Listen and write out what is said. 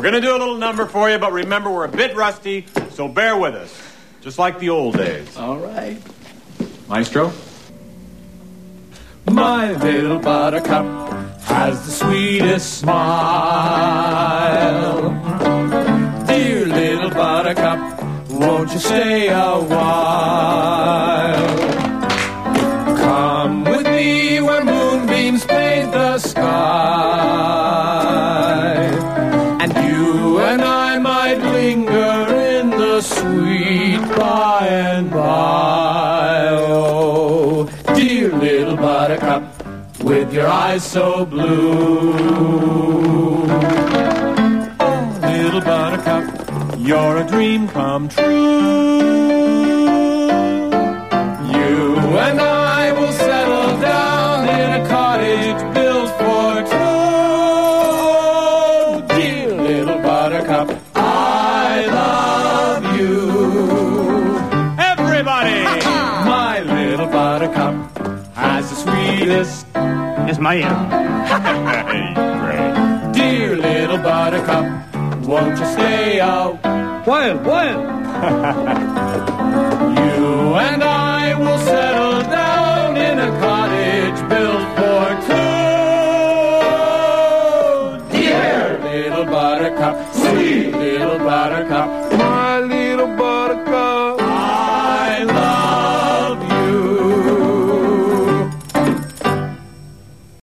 We're going to do a little number for you, but remember, we're a bit rusty, so bear with us. Just like the old days. All right. Maestro? My little buttercup has the sweetest smile. Dear little buttercup, won't you stay a while? Come with me where moonbeams paint the sky, and you and I might linger in the sweet by and by. Oh, dear little buttercup, with your eyes so blue. Oh, little buttercup, you're a dream come true. You and I will settle down in a cottage built for two. Dear little buttercup, I love you. Everybody! My little buttercup has the sweetest. Yes, ma'am. Great. Dear little buttercup, won't you stay out? Well. You and I will settle down in a cottage built for two. Dear little buttercup, sweet little buttercup, my little